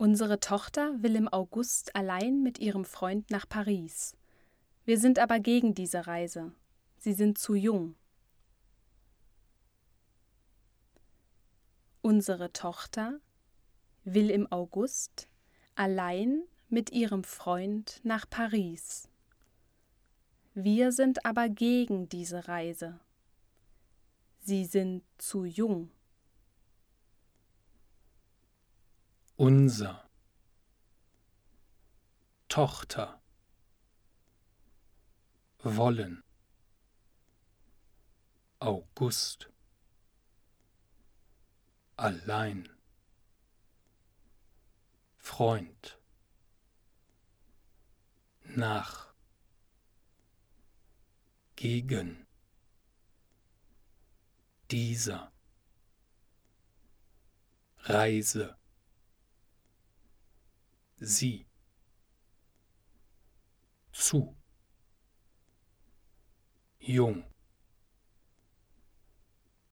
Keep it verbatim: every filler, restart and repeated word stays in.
Unsere Tochter will im August allein mit ihrem Freund nach Paris. Wir sind aber gegen diese Reise. Sie sind zu jung. Unsere Tochter will im August allein mit ihrem Freund nach Paris. Wir sind aber gegen diese Reise. Sie sind zu jung. Unser Tochter wollen August allein Freund nach gegen dieser Reise sie zu jung.